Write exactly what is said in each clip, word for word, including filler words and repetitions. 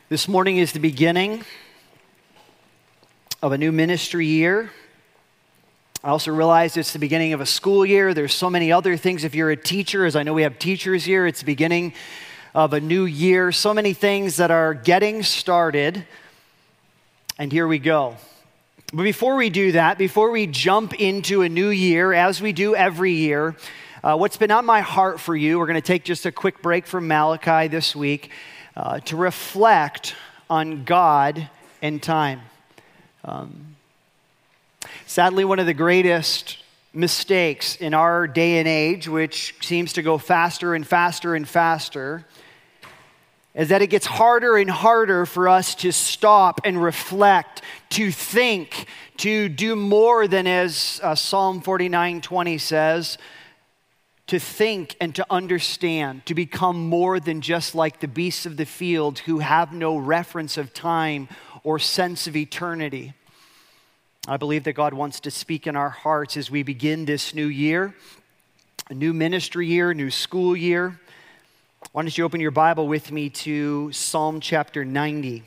This morning is the beginning of a new ministry year. I also realize it's the beginning of a school year. There's so many other things. If you're a teacher, as I know we have teachers here, it's the beginning of a new year. So many things that are getting started. And here we go. But before we do that, before we jump into a new year, as we do every year, uh, what's been on my heart for you, we're going to take just a quick break from Malachi this week uh, to reflect on God and time. Um, sadly, one of the greatest mistakes in our day and age, which seems to go faster and faster and faster, is that it gets harder and harder for us to stop and reflect, to think, to do more than, as uh, Psalm forty-nine twenty says, to think and to understand, to become more than just like the beasts of the field who have no reference of time or sense of eternity. I believe that God wants to speak in our hearts as we begin this new year, a new ministry year, new school year. Why don't you open your Bible with me to Psalm chapter ninety.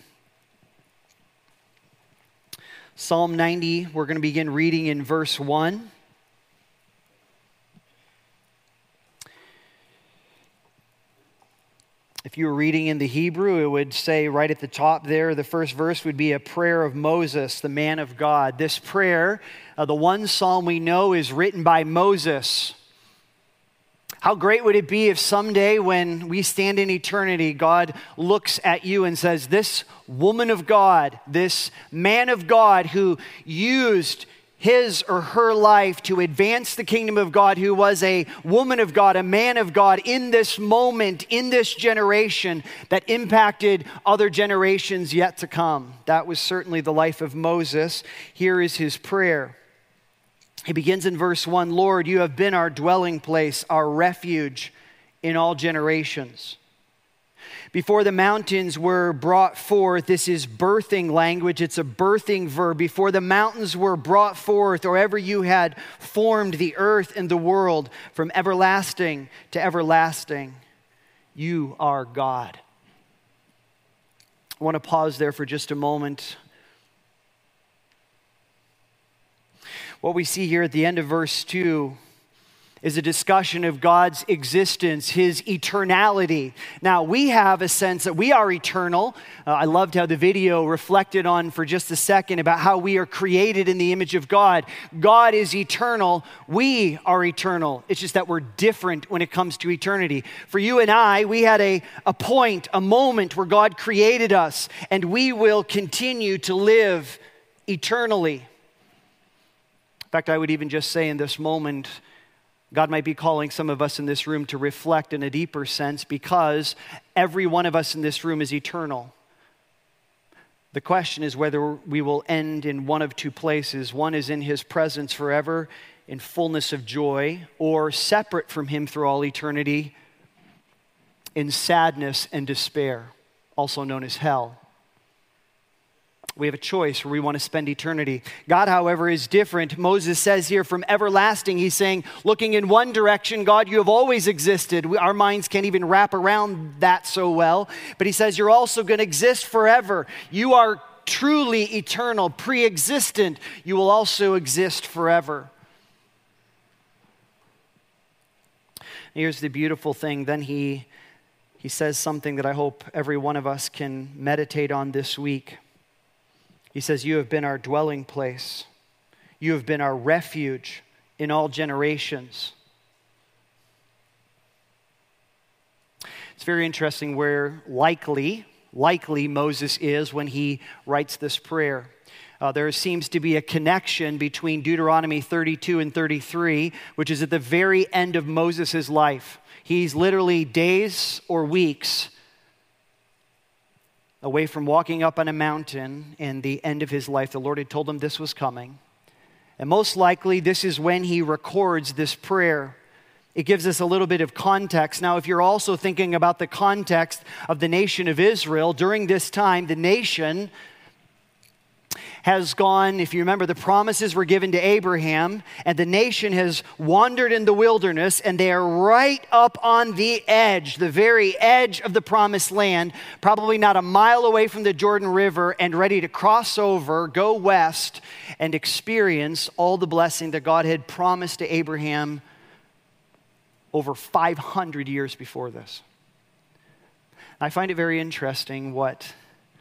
Psalm ninety, we're going to begin reading in verse one. If you were reading in the Hebrew, it would say right at the top there, the first verse would be a prayer of Moses, the man of God. This prayer, uh, the one psalm we know, is written by Moses. How great would it be if someday when we stand in eternity, God looks at you and says, this woman of God, this man of God who used his or her life to advance the kingdom of God, who was a woman of God, a man of God in this moment, in this generation that impacted other generations yet to come. That was certainly the life of Moses. Here is his prayer. He begins in verse one, Lord, you have been our dwelling place, our refuge in all generations. Before the mountains were brought forth, this is birthing language, it's a birthing verb. Before the mountains were brought forth, or ever you had formed the earth and the world, from everlasting to everlasting, you are God. I want to pause there for just a moment. What we see here at the end of verse two is a discussion of God's existence, his eternality. Now, we have a sense that we are eternal. Uh, I loved how the video reflected on for just a second about how we are created in the image of God. God is eternal. We are eternal. It's just that we're different when it comes to eternity. For you and I, we had a, a point, a moment where God created us, and we will continue to live eternally. In fact, I would even just say in this moment, God might be calling some of us in this room to reflect in a deeper sense, because every one of us in this room is eternal. The question is whether we will end in one of two places. One is in his presence forever in fullness of joy, or separate from him through all eternity in sadness and despair, also known as hell. We have a choice where we want to spend eternity. God, however, is different. Moses says here, from everlasting, he's saying, looking in one direction, God, you have always existed. We, our minds can't even wrap around that so well. But he says, you're also going to exist forever. You are truly eternal, pre-existent. You will also exist forever. Here's the beautiful thing. Then he, he says something that I hope every one of us can meditate on this week. He says, you have been our dwelling place. You have been our refuge in all generations. It's very interesting where likely, likely Moses is when he writes this prayer. Uh, there seems to be a connection between Deuteronomy thirty-two and thirty-three, which is at the very end of Moses' life. He's literally days or weeks away from walking up on a mountain in the end of his life. The Lord had told him this was coming. And most likely, this is when he records this prayer. It gives us a little bit of context. Now, if you're also thinking about the context of the nation of Israel, during this time, the nation has gone, if you remember, the promises were given to Abraham, and the nation has wandered in the wilderness, and they are right up on the edge, the very edge of the promised land, probably not a mile away from the Jordan River, and ready to cross over, go west, and experience all the blessing that God had promised to Abraham over five hundred years before this. I find it very interesting what,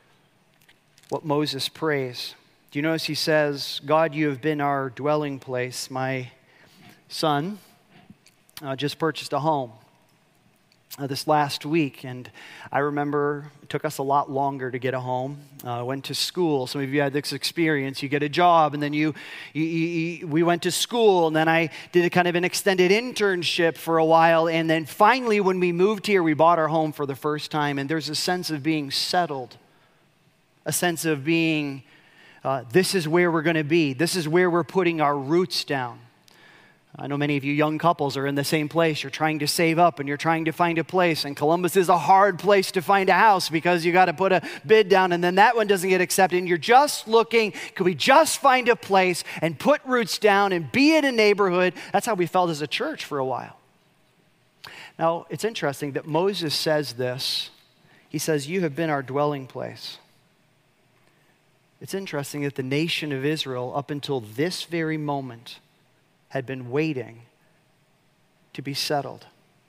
what Moses prays. Do you notice he says, God, you have been our dwelling place. My son uh, just purchased a home uh, this last week, and I remember it took us a lot longer to get a home. I uh, went to school. Some of you had this experience. You get a job, and then you, you, you, we went to school, and then I did a kind of an extended internship for a while, and then finally when we moved here, we bought our home for the first time, and there's a sense of being settled, a sense of being Uh, this is where we're going to be. This is where we're putting our roots down. I know many of you young couples are in the same place. You're trying to save up and you're trying to find a place. And Columbus is a hard place to find a house because you got to put a bid down and then that one doesn't get accepted. And you're just looking, could we just find a place and put roots down and be in a neighborhood? That's how we felt as a church for a while. Now, it's interesting that Moses says this. He says, you have been our dwelling place. It's interesting that the nation of Israel, up until this very moment, had been waiting to be settled.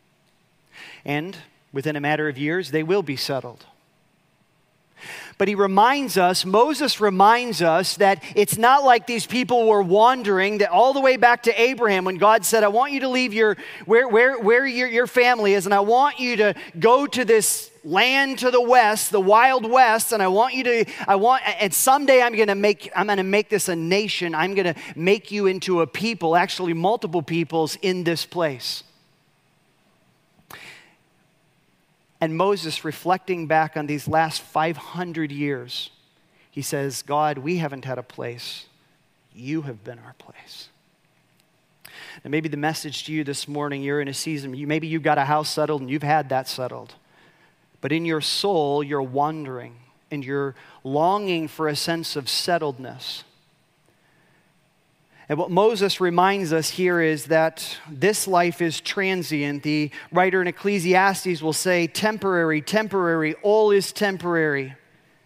And within a matter of years, they will be settled. But he reminds us, Moses reminds us that it's not like these people were wandering, that all the way back to Abraham when God said, I want you to leave your where, where, where your, your family is, and I want you to go to this land to the west, the wild west, and I want you to, I want, and someday I'm going to make, I'm going to make this a nation. I'm going to make you into a people, actually multiple peoples in this place. And Moses, reflecting back on these last five hundred years, he says, God, we haven't had a place. You have been our place. And maybe the message to you this morning, you're in a season, you, maybe you've got a house settled and you've had that settled. But in your soul, you're wandering and you're longing for a sense of settledness. And what Moses reminds us here is that this life is transient. The writer in Ecclesiastes will say, temporary, temporary, all is temporary.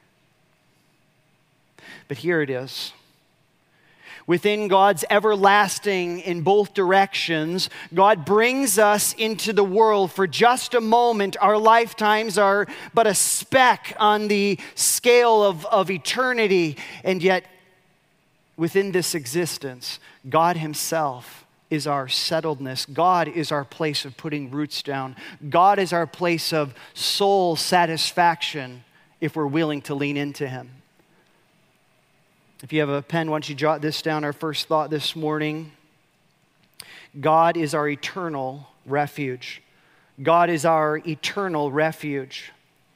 But here it is. Within God's everlasting in both directions, God brings us into the world for just a moment. Our lifetimes are but a speck on the scale of, of eternity, and yet within this existence, God himself is our settledness. God is our place of putting roots down. God is our place of soul satisfaction if we're willing to lean into him. If you have a pen, why don't you jot this down, our first thought this morning. God is our eternal refuge. God is our eternal refuge.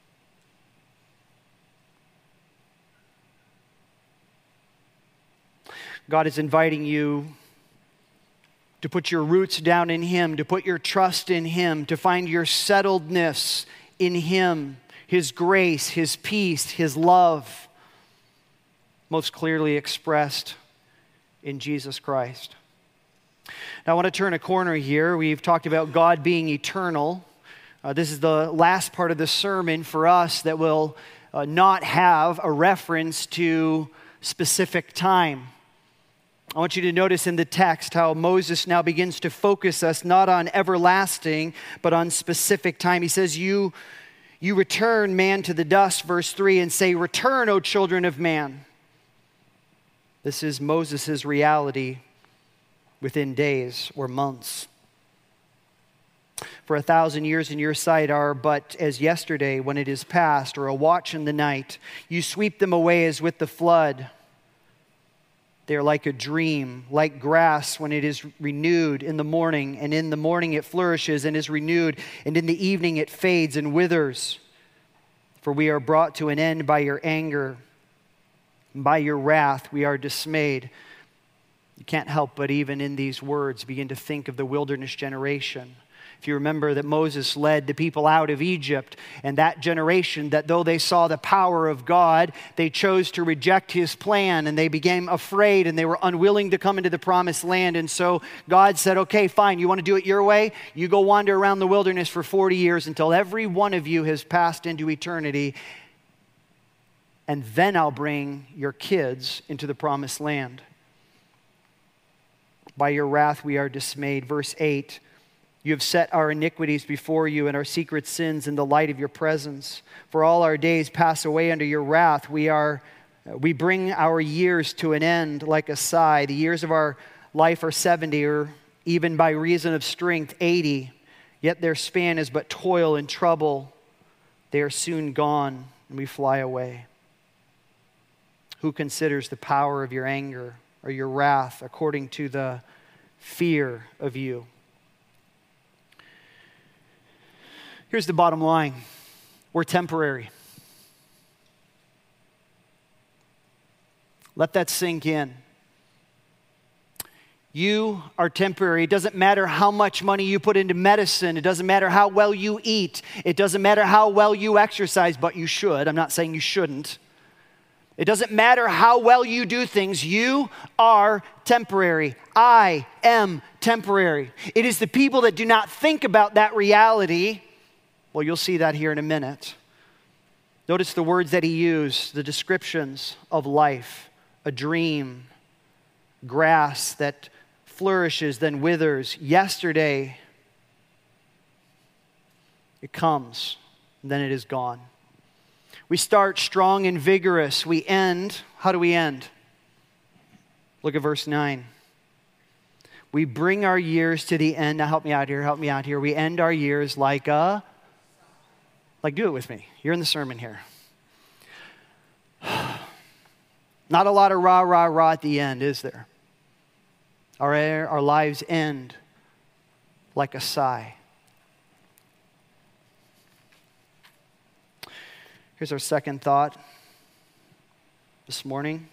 God is inviting you to put your roots down in him, to put your trust in him, to find your settledness in him, his grace, his peace, his love, most clearly expressed in Jesus Christ. Now I want to turn a corner here. We've talked about God being eternal. Uh, this is the last part of the sermon for us that will uh, not have a reference to specific time. I want you to notice in the text how Moses now begins to focus us not on everlasting, but on specific time. He says, you, you return man to the dust, verse three, and say, return, O children of man. This is Moses' reality within days or months. For a thousand years in your sight are but as yesterday when it is past, or a watch in the night. You sweep them away as with the flood. They are like a dream, like grass when it is renewed in the morning, and in the morning it flourishes and is renewed, and in the evening it fades and withers. For we are brought to an end by your anger. By your wrath we are dismayed. You can't help but even in these words begin to think of the wilderness generation. If you remember that Moses led the people out of Egypt, and that generation, that though they saw the power of God, they chose to reject his plan, and they became afraid, and they were unwilling to come into the promised land. And so God said, okay, fine, you want to do it your way? You go wander around the wilderness for forty years until every one of you has passed into eternity, and then I'll bring your kids into the promised land. By your wrath we are dismayed. Verse eight, you have set our iniquities before you and our secret sins in the light of your presence. For all our days pass away under your wrath. We are, we bring our years to an end like a sigh. The years of our life are seventy, or even by reason of strength, eighty. Yet their span is but toil and trouble. They are soon gone, and we fly away. Who considers the power of your anger or your wrath according to the fear of you? Here's the bottom line. We're temporary. Let that sink in. You are temporary. It doesn't matter how much money you put into medicine. It doesn't matter how well you eat. It doesn't matter how well you exercise, but you should. I'm not saying you shouldn't. It doesn't matter how well you do things. You are temporary. I am temporary. It is the people that do not think about that reality. Well, you'll see that here in a minute. Notice the words that he used, the descriptions of life, a dream, grass that flourishes then withers. Yesterday, it comes, and then it is gone. We start strong and vigorous. We end, how do we end? Look at verse nine. We bring our years to the end. Now help me out here, help me out here. We end our years like a Like, do it with me. You're in the sermon here. Not a lot of rah, rah, rah at the end, is there? Our, our lives end like a sigh. Here's our second thought this morning.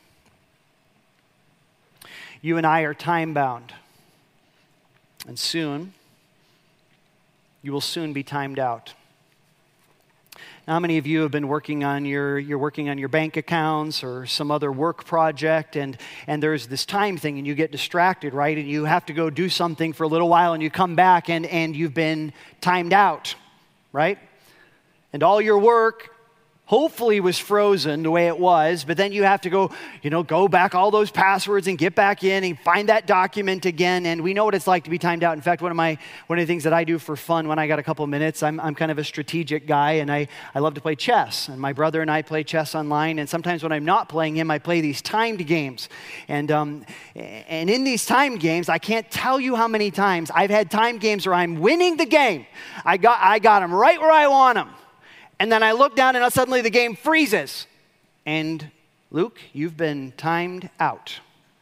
You and I are time-bound. And soon, you will soon be timed out. Now, how many of you have been working on your, you're working on your bank accounts or some other work project, and, and there's this time thing and you get distracted, right? And you have to go do something for a little while and you come back and, and you've been timed out, right? And all your work hopefully was frozen the way it was, but then you have to go, you know, go back all those passwords and get back in and find that document again. And we know what it's like to be timed out. In fact, one of my one of the things that I do for fun when I got a couple of minutes, I'm I'm kind of a strategic guy, and I, I love to play chess. And my brother and I play chess online. And sometimes when I'm not playing him, I play these timed games. And um and in these timed games, I can't tell you how many times I've had timed games where I'm winning the game. I got I got them right where I want them. And then I look down and suddenly the game freezes. And Luke, you've been timed out.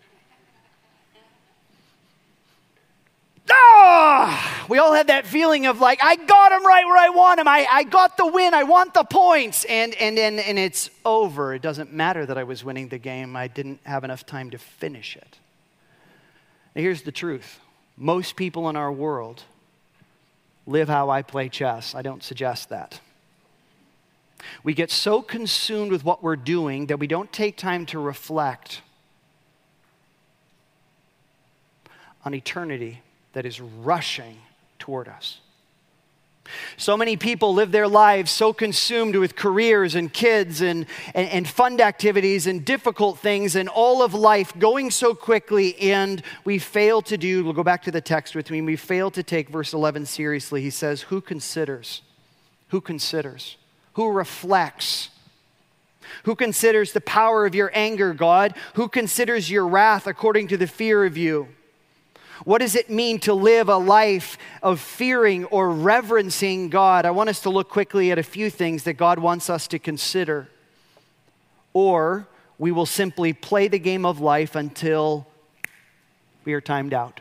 Ah! We all had that feeling of like, I got him right where I want him. I, I got the win. I want the points. And, and, and, and it's over. It doesn't matter that I was winning the game. I didn't have enough time to finish it. Now, here's the truth. Most people in our world live how I play chess. I don't suggest that. We get so consumed with what we're doing that we don't take time to reflect on eternity that is rushing toward us. So many people live their lives so consumed with careers and kids and, and, and fun activities and difficult things and all of life going so quickly, and we fail to do, we'll go back to the text with me, we fail to take verse eleven seriously. He says, who considers? Who considers? Who reflects? Who considers the power of your anger, God? Who considers your wrath according to the fear of you? What does it mean to live a life of fearing or reverencing God? I want us to look quickly at a few things that God wants us to consider. Or we will simply play the game of life until we are timed out.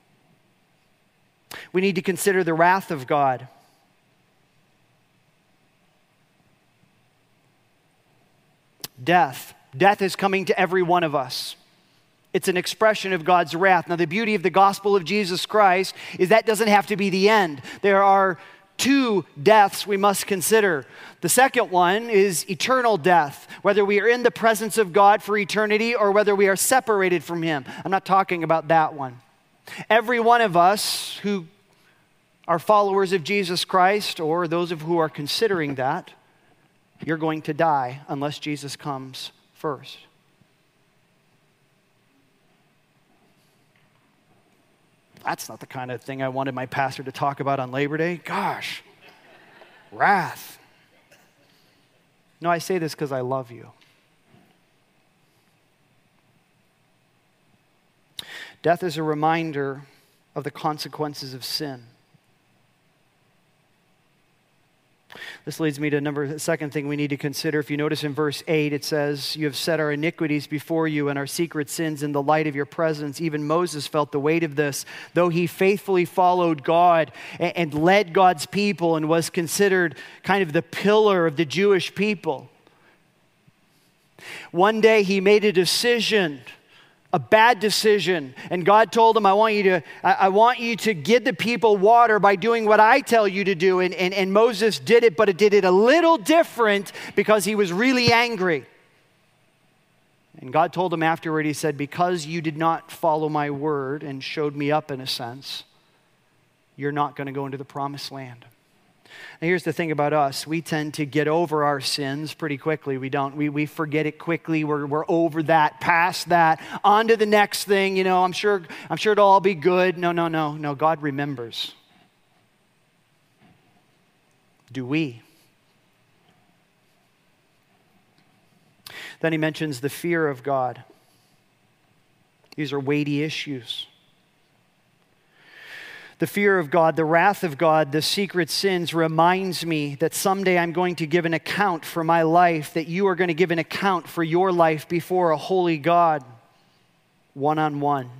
We need to consider the wrath of God. Death. Death is coming to every one of us. It's an expression of God's wrath. Now, the beauty of the gospel of Jesus Christ is that doesn't have to be the end. There are two deaths we must consider. The second one is eternal death, whether we are in the presence of God for eternity or whether we are separated from Him. I'm not talking about that one. Every one of us who are followers of Jesus Christ, or those of who are considering that, you're going to die unless Jesus comes first. That's not the kind of thing I wanted my pastor to talk about on Labor Day. Gosh, wrath. No, I say this because I love you. Death is a reminder of the consequences of sin. This leads me to number the second thing we need to consider. If you notice in verse eight, it says, "You have set our iniquities before you and our secret sins in the light of your presence." Even Moses felt the weight of this, though he faithfully followed God and, and led God's people and was considered kind of the pillar of the Jewish people. One day he made a decision, a bad decision, and God told him, I want you to, I, I want you to give the people water by doing what I tell you to do. And, and, and Moses did it, but it did it a little different because he was really angry. And God told him afterward, he said, because you did not follow my word and showed me up in a sense, you're not going to go into the promised land. Now, here's the thing about us. We tend to get over our sins pretty quickly. We don't. We, we forget it quickly. We're, we're over that, past that, on to the next thing. You know, I'm sure, I'm sure it'll all be good. No, no, no, no. God remembers. Do we? Then he mentions the fear of God. These are weighty issues. The fear of God, the wrath of God, the secret sins reminds me that someday I'm going to give an account for my life, that you are going to give an account for your life before a holy God, one-on-one.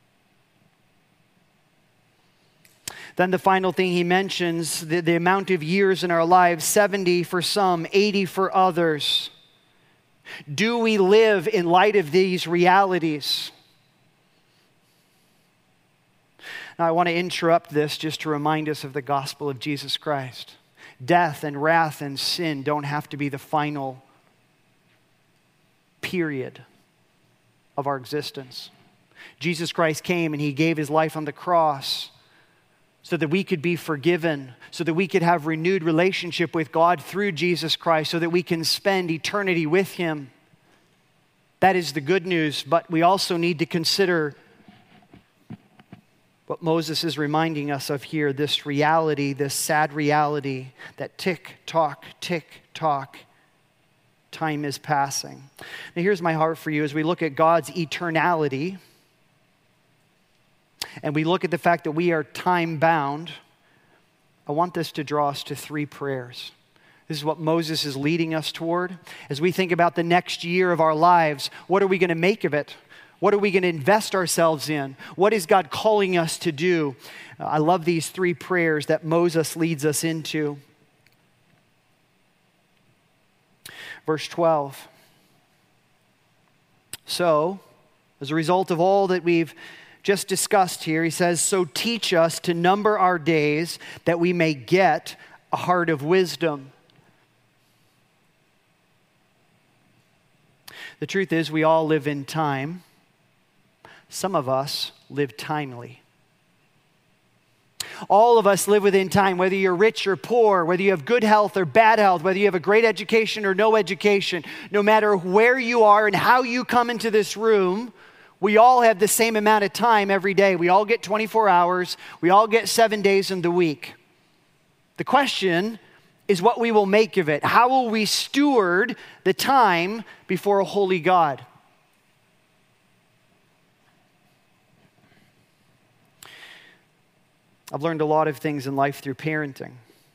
Then the final thing he mentions, the, the amount of years in our lives, seventy for some, eighty for others. Do we live in light of these realities? Now, I want to interrupt this just to remind us of the gospel of Jesus Christ. Death and wrath and sin don't have to be the final period of our existence. Jesus Christ came and he gave his life on the cross so that we could be forgiven, so that we could have renewed relationship with God through Jesus Christ, so that we can spend eternity with him. That is the good news, but we also need to consider what Moses is reminding us of here, this reality, this sad reality that tick, tock, tick, tock, time is passing. Now here's my heart for you as we look at God's eternality and we look at the fact that we are time bound. I want this to draw us to three prayers. This is what Moses is leading us toward. As we think about the next year of our lives, what are we going to make of it? What are we going to invest ourselves in? What is God calling us to do? Uh, I love these three prayers that Moses leads us into. Verse twelve. So, as a result of all that we've just discussed here, he says, so teach us to number our days that we may get a heart of wisdom. The truth is, we all live in time. Some of us live timely. All of us live within time, whether you're rich or poor, whether you have good health or bad health, whether you have a great education or no education, no matter where you are and how you come into this room, we all have the same amount of time every day. We all get twenty-four hours. We all get seven days in the week. The question is what we will make of it. How will we steward the time before a holy God? I've learned a lot of things in life through parenting.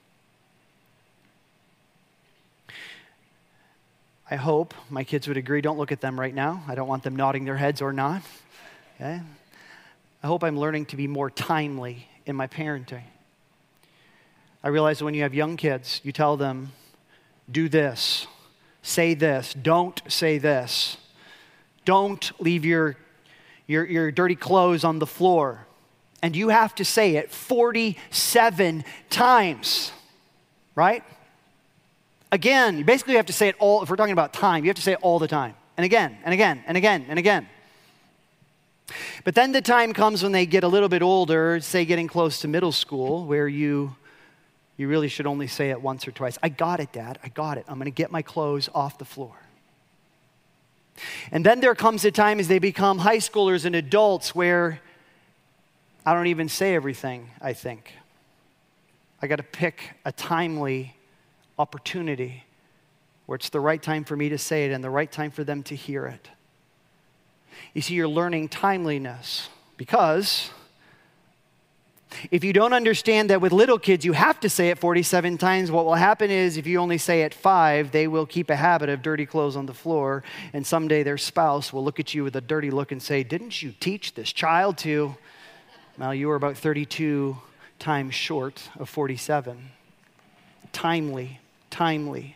I hope my kids would agree. Don't look at them right now. I don't want them nodding their heads or not. Okay? I hope I'm learning to be more timely in my parenting. I realize that when you have young kids, you tell them, do this, say this, don't say this. Don't leave your your, your dirty clothes on the floor. And you have to say it forty-seven times, right? Again, you basically have to say it all. If we're talking about time, you have to say it all the time. And again, and again, and again, and again. But then the time comes when they get a little bit older, say getting close to middle school, where you, you really should only say it once or twice. I got it, Dad. I got it. I'm going to get my clothes off the floor. And then there comes a time as they become high schoolers and adults where I don't even say everything, I think. I got to pick a timely opportunity where it's the right time for me to say it and the right time for them to hear it. You see, you're learning timeliness because if you don't understand that with little kids, you have to say it forty-seven times, what will happen is if you only say it five, they will keep a habit of dirty clothes on the floor, and someday their spouse will look at you with a dirty look and say, didn't you teach this child to? Well, you were about thirty-two times short of forty-seven. Timely, timely.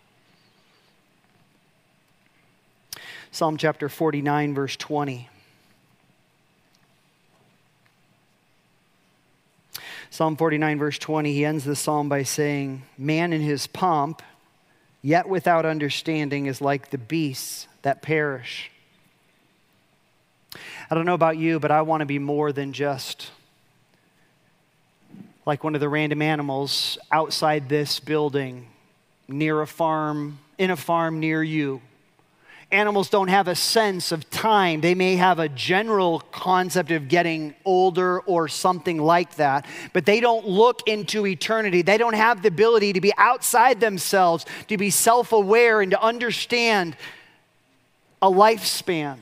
Psalm chapter forty-nine, verse twenty. Psalm forty-nine, verse twenty, he ends the psalm by saying, man in his pomp, yet without understanding, is like the beasts that perish. I don't know about you, but I want to be more than just like one of the random animals outside this building, near a farm, in a farm near you. Animals don't have a sense of time. They may have a general concept of getting older or something like that, but they don't look into eternity. They don't have the ability to be outside themselves, to be self-aware and to understand a lifespan.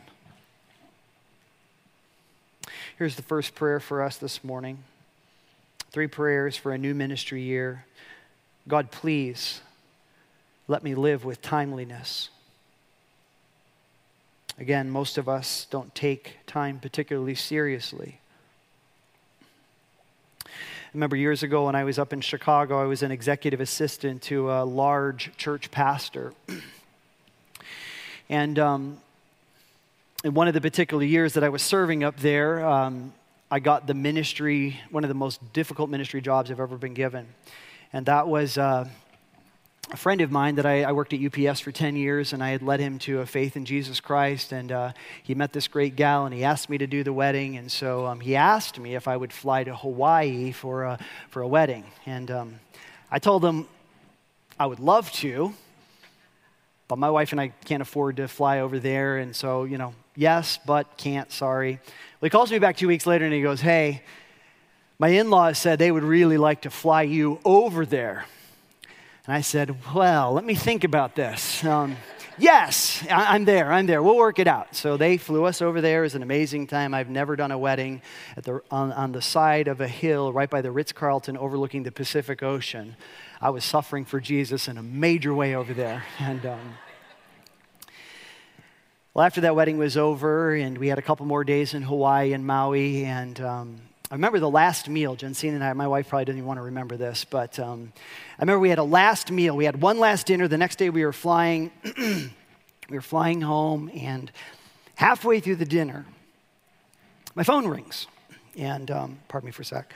Here's the first prayer for us this morning. Three prayers for a new ministry year. God, please let me live with timeliness. Again, most of us don't take time particularly seriously. I remember years ago when I was up in Chicago, I was an executive assistant to a large church pastor. And um, in one of the particular years that I was serving up there, um, I got the ministry, one of the most difficult ministry jobs I've ever been given. And that was uh, a friend of mine that I, I worked at U P S for ten years, and I had led him to a faith in Jesus Christ. And uh, he met this great gal, and he asked me to do the wedding. And so um, he asked me if I would fly to Hawaii for a, for a wedding. And um, I told him I would love to, but my wife and I can't afford to fly over there. And so, you know, yes, but can't, sorry. Well, he calls me back two weeks later and he goes, hey, my in-laws said they would really like to fly you over there. And I said, well, let me think about this. Um, yes, I- I'm there, I'm there. We'll work it out. So they flew us over there. It was an amazing time. I've never done a wedding at the on, on the side of a hill right by the Ritz-Carlton overlooking the Pacific Ocean. I was suffering for Jesus in a major way over there. And um, well, after that wedding was over, and we had a couple more days in Hawaii and Maui, and um, I remember the last meal. Jensine and I, my wife probably didn't even want to remember this, but um, I remember we had a last meal. We had one last dinner. The next day we were flying. we were flying home, and halfway through the dinner, my phone rings. And um, pardon me for a sec.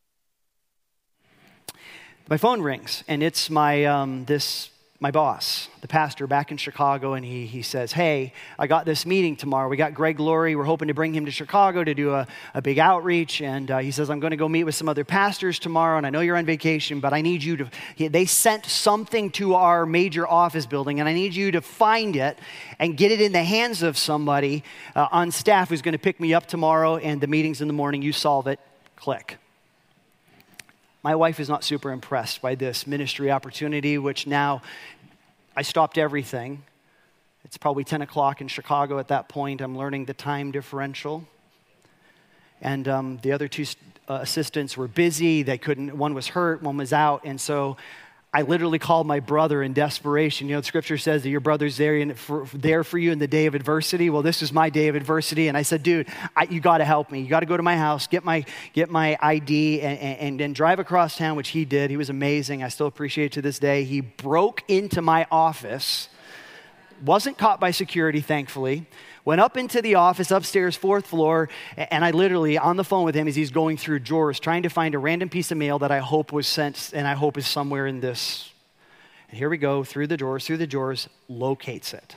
My phone rings, and it's my um, this my boss, the pastor back in Chicago, and he he says, hey, I got this meeting tomorrow. We got Greg Laurie. We're hoping to bring him to Chicago to do a, a big outreach, and uh, he says, I'm going to go meet with some other pastors tomorrow, and I know you're on vacation, but I need you to, he, they sent something to our major office building, and I need you to find it and get it in the hands of somebody uh, on staff who's going to pick me up tomorrow, and the meeting's in the morning. You solve it. Click. My wife is not super impressed by this ministry opportunity, which now I stopped everything. It's probably ten o'clock in Chicago at that point. I'm learning the time differential. And um, the other two uh, assistants were busy. They couldn't, one was hurt, one was out. And so I literally called my brother in desperation. You know, the scripture says that your brother's there, in, for, there for you in the day of adversity. Well, this is my day of adversity. And I said, dude, I, you got to help me. You got to go to my house, get my get my I D, and, and, and then drive across town, which he did. He was amazing. I still appreciate it to this day. He broke into my office, wasn't caught by security, thankfully, went up into the office upstairs, fourth floor, and I literally, on the phone with him as he's going through drawers, trying to find a random piece of mail that I hope was sent, and I hope is somewhere in this. And here we go, through the drawers, through the drawers, locates it.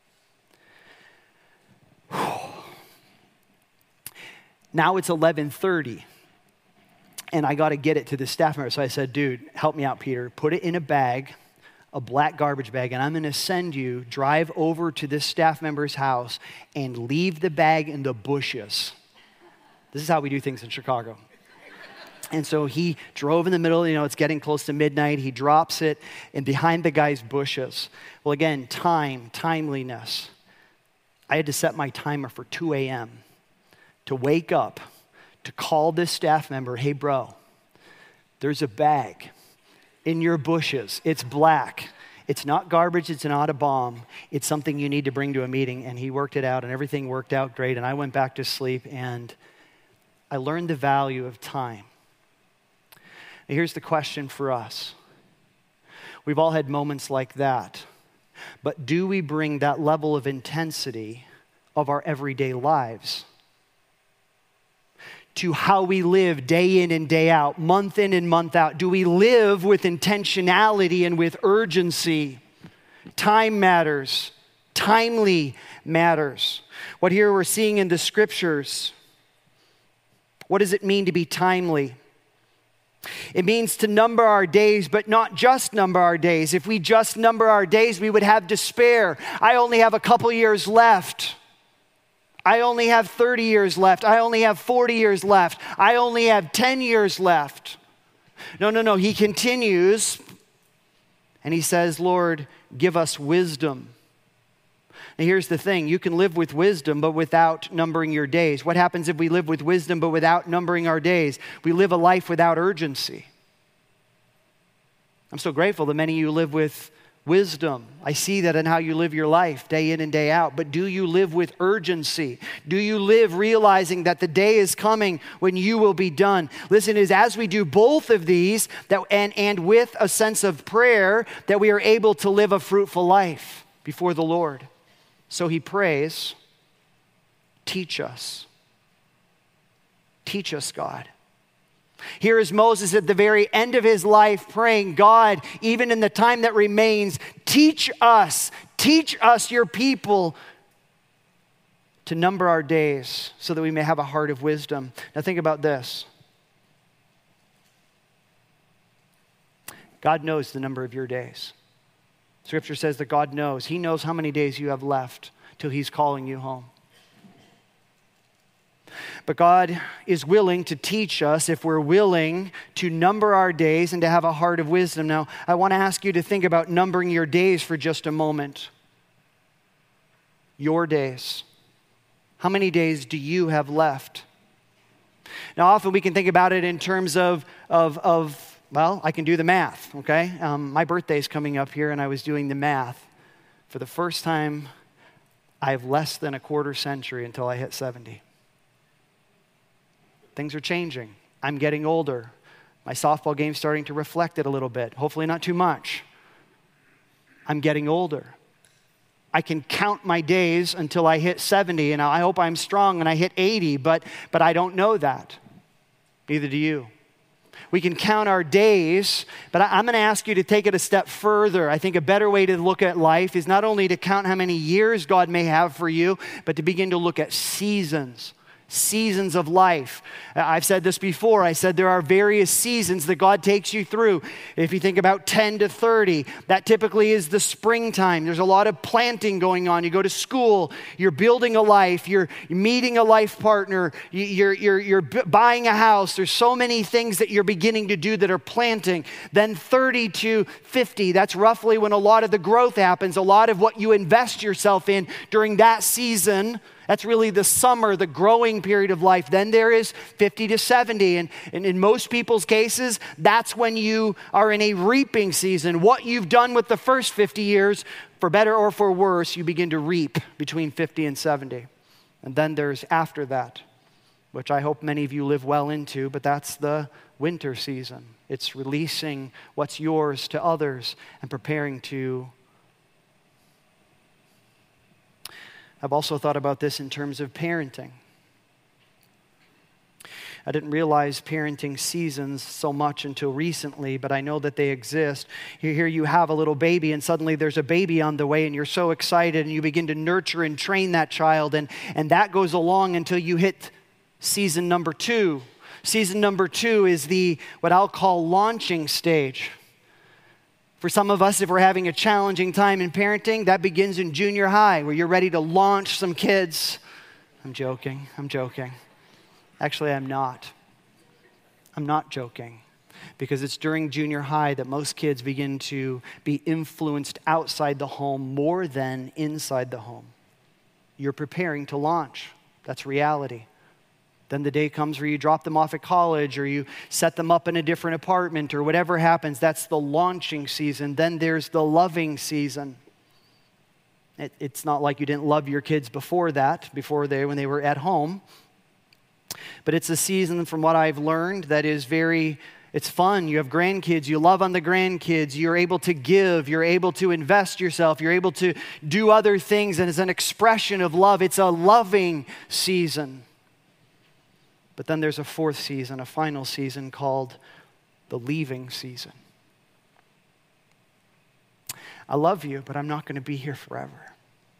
Now it's eleven thirty, and I got to get it to the staff member. So I said, dude, help me out, Peter. Put it in a bag, a black garbage bag, and I'm going to send you, drive over to this staff member's house and leave the bag in the bushes. This is how we do things in Chicago. And so he drove in the middle, you know, it's getting close to midnight. He drops it and behind the guy's bushes. Well, again, time, timeliness. I had to set my timer for two a.m. to wake up, to call this staff member, hey, bro, there's a bag in your bushes. It's black. It's not garbage. It's not a bomb. It's something you need to bring to a meeting. And he worked it out, and everything worked out great. And I went back to sleep, and I learned the value of time. Now, here's the question for us. We've all had moments like that. But do we bring that level of intensity of our everyday lives to how we live day in and day out, month in and month out? Do we live with intentionality and with urgency? Time matters. Timely matters. What here we're seeing in the scriptures, what does it mean to be timely? It means to number our days, but not just number our days. If we just number our days, we would have despair. I only have a couple years left. I only have thirty years left. I only have forty years left. I only have ten years left. No, no, no. He continues and he says, Lord, give us wisdom. Now here's the thing. You can live with wisdom, but without numbering your days. What happens if we live with wisdom, but without numbering our days? We live a life without urgency. I'm so grateful that many of you live with wisdom. I see that in how you live your life day in and day out. But do you live with urgency? Do you live realizing that the day is coming when you will be done? Listen, it is as we do both of these that and, and with a sense of prayer that we are able to live a fruitful life before the Lord. So he prays, teach us. Teach us, God. Here is Moses at the very end of his life praying, God, even in the time that remains, teach us, teach us, your people, to number our days so that we may have a heart of wisdom. Now think about this. God knows the number of your days. Scripture says that God knows. He knows how many days you have left till he's calling you home. But God is willing to teach us if we're willing to number our days and to have a heart of wisdom. Now, I want to ask you to think about numbering your days for just a moment. Your days. How many days do you have left? Now, often we can think about it in terms of, of, of well, I can do the math, okay? Um, my birthday's coming up here, and I was doing the math. For the first time, I have less than a quarter century until I hit seventy. Things are changing. I'm getting older. My softball game's starting to reflect it a little bit. Hopefully not too much. I'm getting older. I can count my days until I hit seventy, and I hope I'm strong and I hit eighty, but, but I don't know that. Neither do you. We can count our days, but I'm going to ask you to take it a step further. I think a better way to look at life is not only to count how many years God may have for you, but to begin to look at seasons. Seasons of life. I've said this before. I said there are various seasons that God takes you through. If you think about ten to thirty, that typically is the springtime. There's a lot of planting going on. You go to school, you're building a life, you're meeting a life partner, you're, you're, you're buying a house. There's so many things that you're beginning to do that are planting. Then thirty to fifty, that's roughly when a lot of the growth happens, a lot of what you invest yourself in during that season. That's really the summer, the growing period of life. Then there is fifty to seventy. And, and in most people's cases, that's when you are in a reaping season. What you've done with the first fifty years, for better or for worse, you begin to reap between fifty and seventy. And then there's after that, which I hope many of you live well into, but that's the winter season. It's releasing what's yours to others and preparing to I've also thought about this in terms of parenting. I didn't realize parenting seasons so much until recently, but I know that they exist. Here you have a little baby, and suddenly there's a baby on the way, and you're so excited, and you begin to nurture and train that child, and, and that goes along until you hit season number two. Season number two is the, what I'll call, launching stage. For some of us, if we're having a challenging time in parenting, that begins in junior high, where you're ready to launch some kids. I'm joking, I'm joking. Actually, I'm not. I'm not joking, because it's during junior high that most kids begin to be influenced outside the home more than inside the home. You're preparing to launch. That's reality. Then the day comes where you drop them off at college, or you set them up in a different apartment, or whatever happens. That's the launching season. Then there's the loving season. It, it's not like you didn't love your kids before that, before they when they were at home. But it's a season, from what I've learned, that is very, it's fun. You have grandkids, you love on the grandkids, you're able to give, you're able to invest yourself, you're able to do other things, and it's an expression of love. It's a loving season. But then there's a fourth season, a final season called the leaving season. I love you, but I'm not going to be here forever.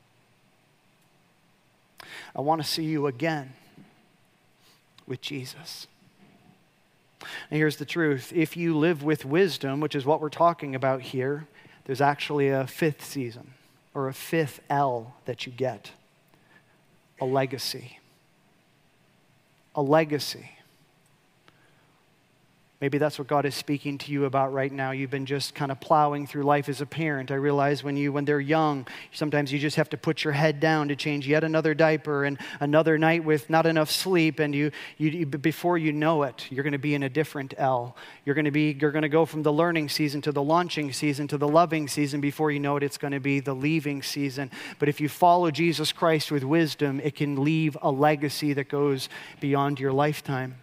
I want to see you again with Jesus. And here's the truth. If you live with wisdom, which is what we're talking about here, there's actually a fifth season, or a fifth L that you get. A legacy. A legacy. Maybe that's what God is speaking to you about right now. You've been just kind of plowing through life as a parent. I realize when you when they're young, sometimes you just have to put your head down to change yet another diaper and another night with not enough sleep, and you, you, you before you know it, you're going to be in a different L. You're going to be you're going to go from the learning season to the launching season to the loving season. Before you know it, it's going to be the leaving season. But if you follow Jesus Christ with wisdom, it can leave a legacy that goes beyond your lifetime.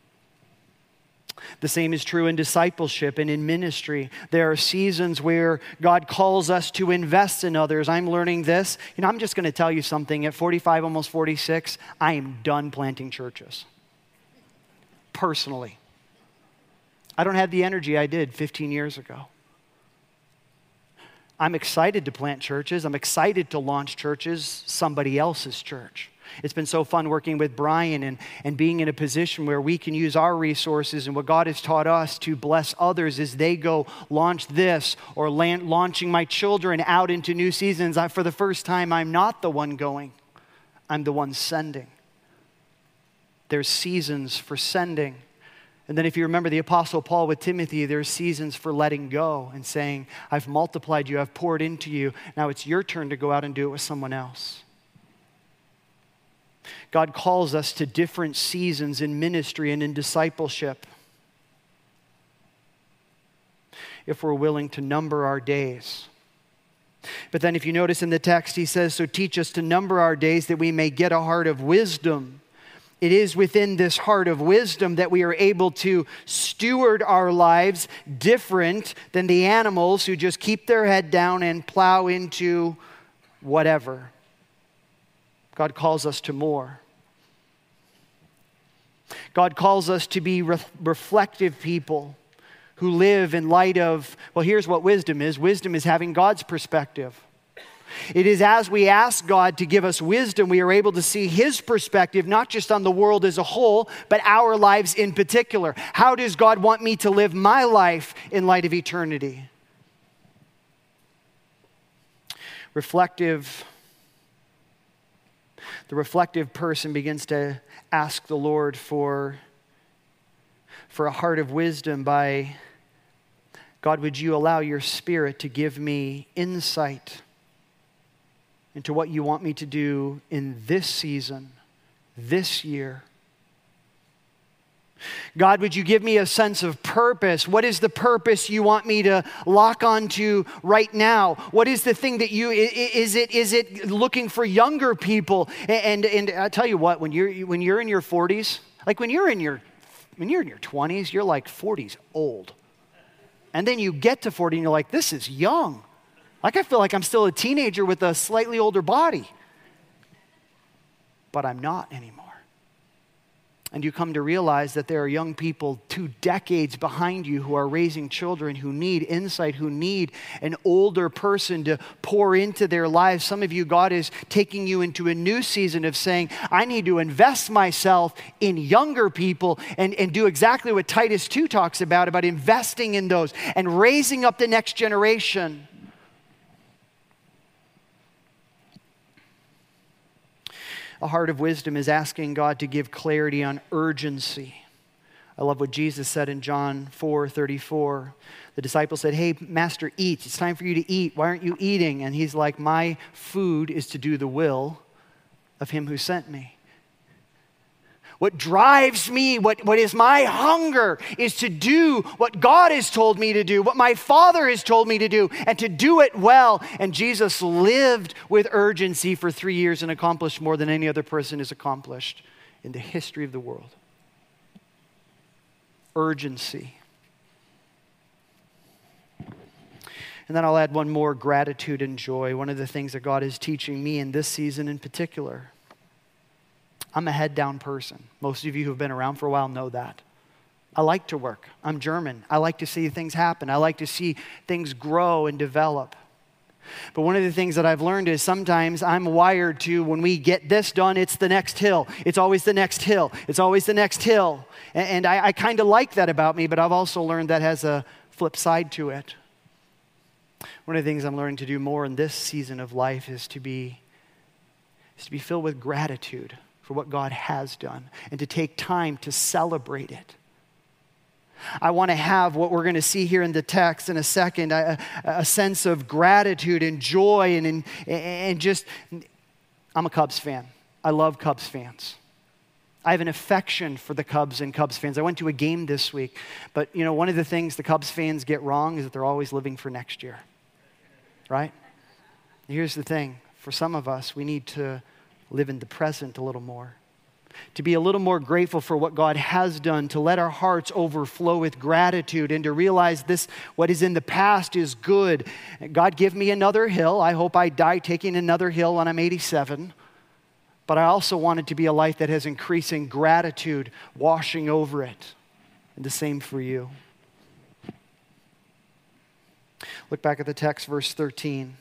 The same is true in discipleship and in ministry. There are seasons where God calls us to invest in others. I'm learning this. You know, I'm just going to tell you something. At forty-five, almost forty-six, I am done planting churches. Personally. I don't have the energy I did fifteen years ago. I'm excited to plant churches. I'm excited to launch churches, somebody else's church. It's been so fun working with Brian and, and being in a position where we can use our resources and what God has taught us to bless others as they go launch this, or land, launching my children out into new seasons. I, for the first time, I'm not the one going. I'm the one sending. There's seasons for sending. And then if you remember the Apostle Paul with Timothy, there's seasons for letting go and saying, I've multiplied you, I've poured into you. Now it's your turn to go out and do it with someone else. God calls us to different seasons in ministry and in discipleship. If we're willing to number our days. But then if you notice in the text, he says, so teach us to number our days that we may get a heart of wisdom. It is within this heart of wisdom that we are able to steward our lives different than the animals who just keep their head down and plow into whatever. God calls us to more. God calls us to be re- reflective people who live in light of, well, here's what wisdom is. Wisdom is having God's perspective. It is as we ask God to give us wisdom, we are able to see His perspective, not just on the world as a whole, but our lives in particular. How does God want me to live my life in light of eternity? Reflective The reflective person begins to ask the Lord for, for a heart of wisdom by, God, would you allow your Spirit to give me insight into what you want me to do in this season, this year? God, would you give me a sense of purpose? What is the purpose you want me to lock onto right now? What is the thing that you, is it is it looking for younger people? And and I tell you what, when you're when you're in your forties, like when you're in your when you're in your twenties, you're like forties old. And then you get to forty and you're like, this is young. Like I feel like I'm still a teenager with a slightly older body. but I'm not anymore. And you come to realize that there are young people two decades behind you who are raising children who need insight, who need an older person to pour into their lives. Some of you, God is taking you into a new season of saying, I need to invest myself in younger people and, and do exactly what Titus two talks about, about investing in those and raising up the next generation. A heart of wisdom is asking God to give clarity on urgency. I love what Jesus said in John four thirty-four. The disciples said, hey, Master, eat. It's time for you to eat. Why aren't you eating? And he's like, my food is to do the will of him who sent me. What drives me, what, what is my hunger, is to do what God has told me to do, what my Father has told me to do, and to do it well. And Jesus lived with urgency for three years and accomplished more than any other person has accomplished in the history of the world. Urgency. And then I'll add one more, gratitude and joy. One of the things that God is teaching me in this season in particular. I'm a head down person. Most of you who have been around for a while know that. I like to work. I'm German. I like to see things happen. I like to see things grow and develop. But one of the things that I've learned is sometimes I'm wired to, when we get this done, it's the next hill. It's always the next hill. It's always the next hill. And, and I, I kind of like that about me, but I've also learned that has a flip side to it. One of the things I'm learning to do more in this season of life is to be, is to be filled with gratitude for what God has done, and to take time to celebrate it. I want to have what we're going to see here in the text in a second, a, a sense of gratitude and joy, and, and, and just, I'm a Cubs fan. I love Cubs fans. I have an affection for the Cubs and Cubs fans. I went to a game this week, but you know, one of the things the Cubs fans get wrong is that they're always living for next year, right? Here's the thing, for some of us, we need to live in the present a little more, to be a little more grateful for what God has done, to let our hearts overflow with gratitude, and to realize this, what is in the past is good. God, give me another hill. I hope I die taking another hill when I'm eighty-seven. But I also want it to be a life that has increasing gratitude washing over it. And the same for you. Look back at the text, verse thirteen.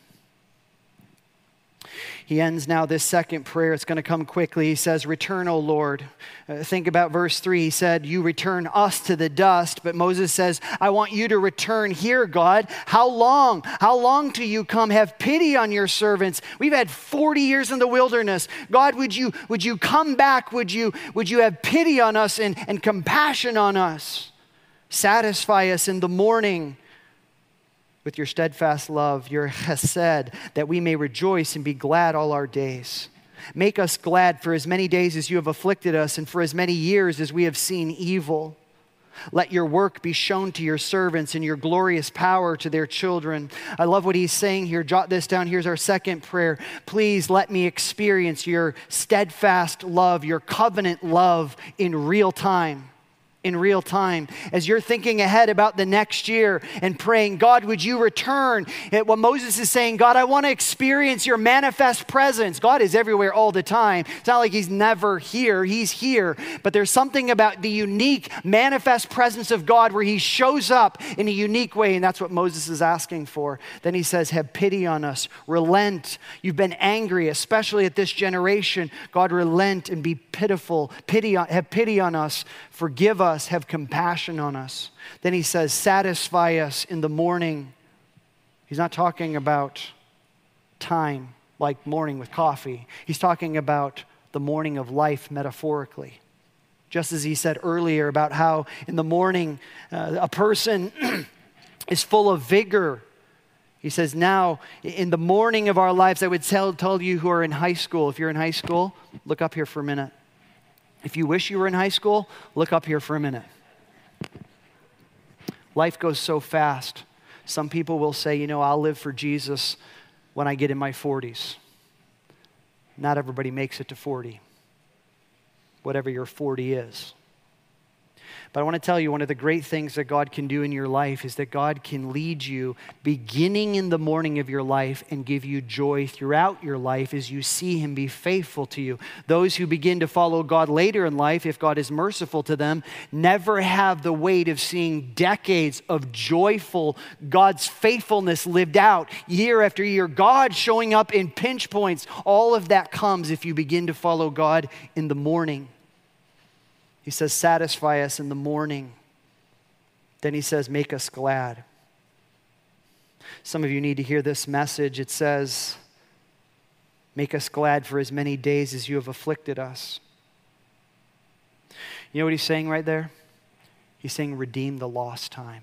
He ends now this second prayer. It's going to come quickly. He says, return, O Lord. Uh, think about verse three. He said, you return us to the dust. But Moses says, I want you to return here, God. How long? How long till you come? Have pity on your servants. We've had forty years in the wilderness. God, would you, would you come back? Would you, would you have pity on us and, and compassion on us? Satisfy us in the morning with your steadfast love, your chesed, that we may rejoice and be glad all our days. Make us glad for as many days as you have afflicted us, and for as many years as we have seen evil. Let your work be shown to your servants, and your glorious power to their children. I love what he's saying here. Jot this down. Here's our second prayer. Please let me experience your steadfast love, your covenant love in real time. In real time, as you're thinking ahead about the next year and praying, God, would you return? And what Moses is saying, God, I want to experience your manifest presence. God is everywhere all the time. It's not like he's never here. He's here. But there's something about the unique manifest presence of God where he shows up in a unique way, and that's what Moses is asking for. Then he says, have pity on us. Relent. You've been angry, especially at this generation. God, relent and be pitiful. Pity on, have pity on us. Forgive us. Have compassion on us. Then he says, satisfy us in the morning. He's not talking about time like morning with coffee. He's talking about the morning of life metaphorically. Just as he said earlier about how in the morning uh, a person is full of vigor. He says now in the morning of our lives, I would tell, tell you who are in high school, if you're in high school, look up here for a minute. If you wish you were in high school, look up here for a minute. Life goes so fast. Some people will say, you know, I'll live for Jesus when I get in my forties. Not everybody makes it to forty, whatever your forty is. But I want to tell you, one of the great things that God can do in your life is that God can lead you beginning in the morning of your life and give you joy throughout your life as you see him be faithful to you. Those who begin to follow God later in life, if God is merciful to them, never have the weight of seeing decades of joyful God's faithfulness lived out year after year. God showing up in pinch points. All of that comes if you begin to follow God in the morning. He says, satisfy us in the morning. Then he says, make us glad. Some of you need to hear this message. It says, make us glad for as many days as you have afflicted us. You know what he's saying right there? He's saying, redeem the lost time.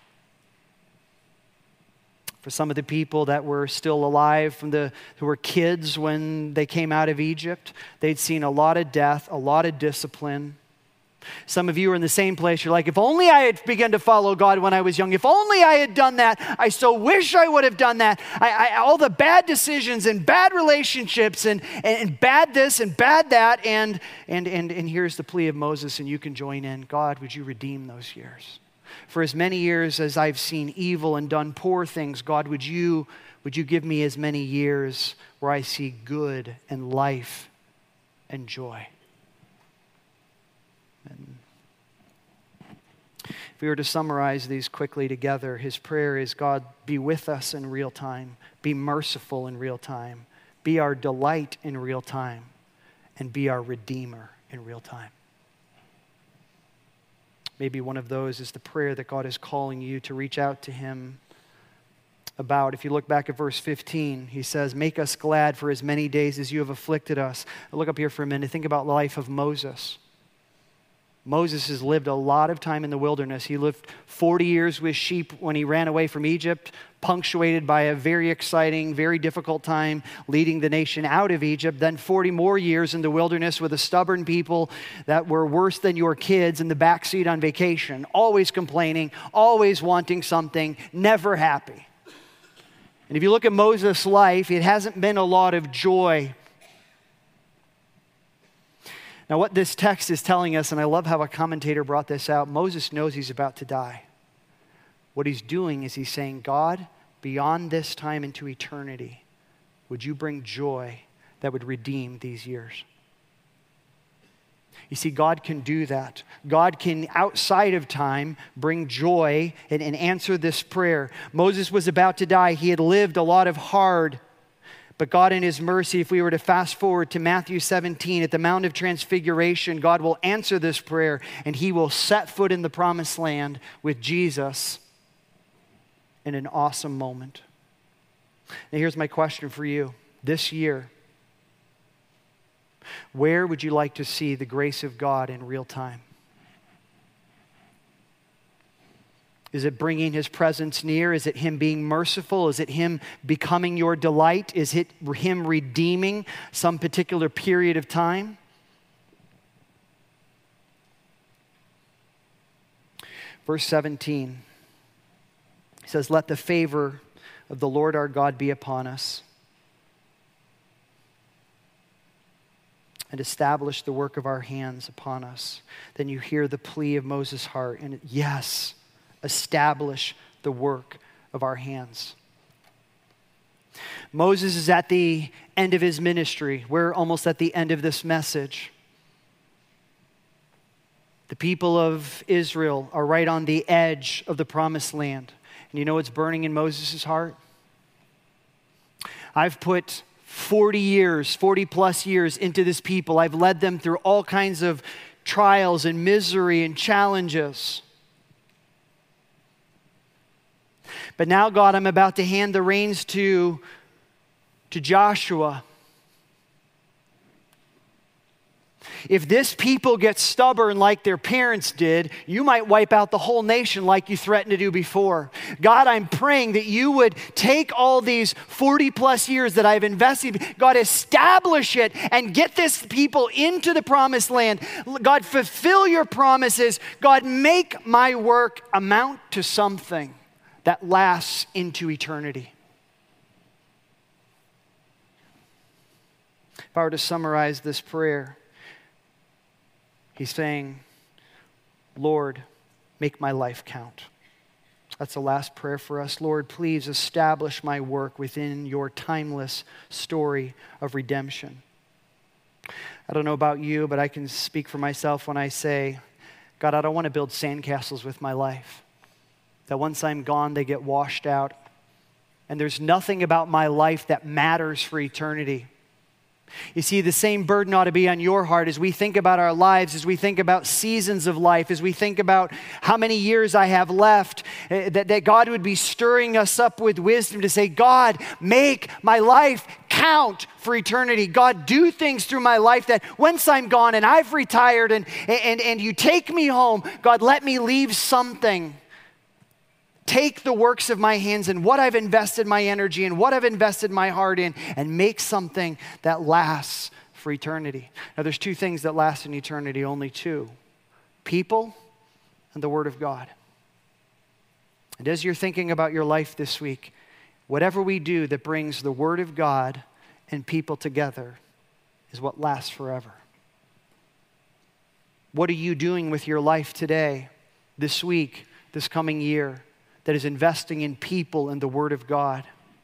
For some of the people that were still alive, from the who were kids when they came out of Egypt, they'd seen a lot of death, a lot of discipline. Some of you are in the same place. You're like, if only I had begun to follow God when I was young. If only I had done that. I so wish I would have done that. I, I, all the bad decisions and bad relationships and, and, and bad this and bad that. And, and, and, and here's the plea of Moses, and you can join in. God, would you redeem those years? For as many years as I've seen evil and done poor things, God, would you, would you give me as many years where I see good and life and joy? And if we were to summarize these quickly together, his prayer is, God, be with us in real time, be merciful in real time, be our delight in real time, and be our Redeemer in real time. Maybe one of those is the prayer that God is calling you to reach out to him about. If you look back at verse fifteen, he says, make us glad for as many days as you have afflicted us. Look up here for a minute. Think about the life of Moses. Moses has lived a lot of time in the wilderness. He lived forty years with sheep when he ran away from Egypt, punctuated by a very exciting, very difficult time leading the nation out of Egypt. Then forty more years in the wilderness with a stubborn people that were worse than your kids in the backseat on vacation, always complaining, always wanting something, never happy. And if you look at Moses' life, it hasn't been a lot of joy. Now, what this text is telling us, and I love how a commentator brought this out, Moses knows he's about to die. What he's doing is he's saying, God, beyond this time into eternity, would you bring joy that would redeem these years? You see, God can do that. God can, outside of time, bring joy and, and answer this prayer. Moses was about to die. He had lived a lot of hard. But God in his mercy, if we were to fast forward to Matthew seventeen, at the Mount of Transfiguration, God will answer this prayer and he will set foot in the promised land with Jesus in an awesome moment. Now here's my question for you. This year, where would you like to see the grace of God in real time? Is it bringing his presence near? Is it him being merciful? Is it him becoming your delight? Is it him redeeming some particular period of time? Verse seventeen says, let the favor of the Lord our God be upon us and establish the work of our hands upon us. Then you hear the plea of Moses' heart, and yes, establish the work of our hands. Moses is at the end of his ministry. We're almost at the end of this message. The people of Israel are right on the edge of the promised land. And you know what's burning in Moses' heart? I've put forty years, forty plus years into this people. I've led them through all kinds of trials and misery and challenges. But now, God, I'm about to hand the reins to, to Joshua. If this people gets stubborn like their parents did, you might wipe out the whole nation like you threatened to do before. God, I'm praying that you would take all these forty plus years that I've invested, God, establish it and get this people into the promised land. God, fulfill your promises. God, make my work amount to something that lasts into eternity. If I were to summarize this prayer, he's saying, Lord, make my life count. That's the last prayer for us. Lord, please establish my work within your timeless story of redemption. I don't know about you, but I can speak for myself when I say, God, I don't want to build sandcastles with my life. That once I'm gone, they get washed out. And there's nothing about my life that matters for eternity. You see, the same burden ought to be on your heart as we think about our lives, as we think about seasons of life, as we think about how many years I have left, uh, that, that God would be stirring us up with wisdom to say, God, make my life count for eternity. God, do things through my life that once I'm gone and I've retired and, and, and you take me home, God, let me leave something. Take the works of my hands and what I've invested my energy and what I've invested my heart in and make something that lasts for eternity. Now, there's two things that last in eternity, only two. People and the Word of God. And as you're thinking about your life this week, whatever we do that brings the Word of God and people together is what lasts forever. What are you doing with your life today, this week, this coming year, that is investing in people and the Word of God?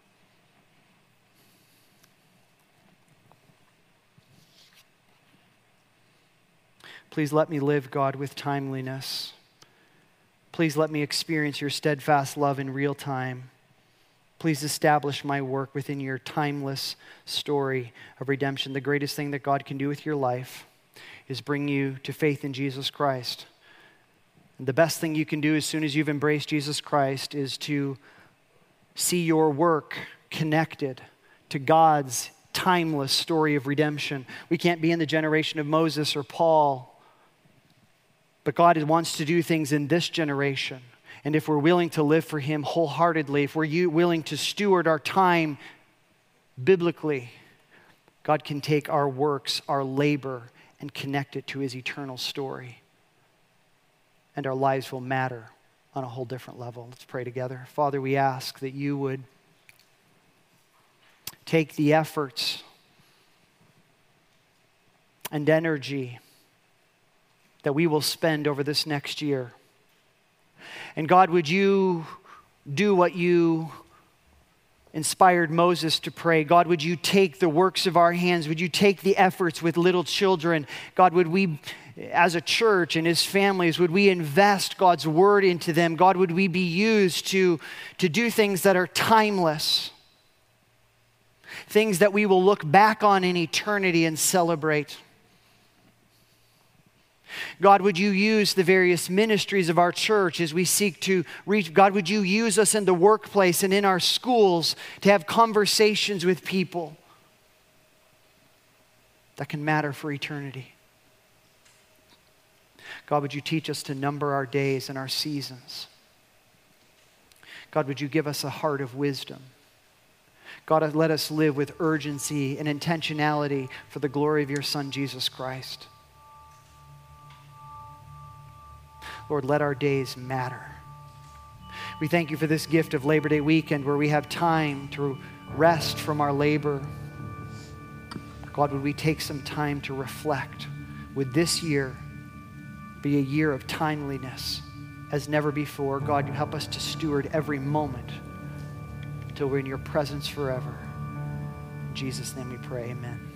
Please let me live, God, with timeliness. Please let me experience your steadfast love in real time. Please establish my work within your timeless story of redemption. The greatest thing that God can do with your life is bring you to faith in Jesus Christ. And the best thing you can do as soon as you've embraced Jesus Christ is to see your work connected to God's timeless story of redemption. We can't be in the generation of Moses or Paul, but God wants to do things in this generation. And if we're willing to live for Him wholeheartedly, if we're willing to steward our time biblically, God can take our works, our labor, and connect it to His eternal story. And our lives will matter on a whole different level. Let's pray together. Father, we ask that you would take the efforts and energy that we will spend over this next year. And God, would you do what you inspired Moses to pray? God, would you take the works of our hands? Would you take the efforts with little children? God, would we, as a church and as families, would we invest God's word into them? God, would we be used to, to do things that are timeless? Things that we will look back on in eternity and celebrate. God, would you use the various ministries of our church as we seek to reach? God, would you use us in the workplace and in our schools to have conversations with people that can matter for eternity? God, would you teach us to number our days and our seasons? God, would you give us a heart of wisdom? God, let us live with urgency and intentionality for the glory of your Son, Jesus Christ. Lord, let our days matter. We thank you for this gift of Labor Day weekend where we have time to rest from our labor. God, would we take some time to reflect? Would this year be a year of timeliness as never before? God, you help us to steward every moment until we're in your presence forever. In Jesus' name we pray, amen.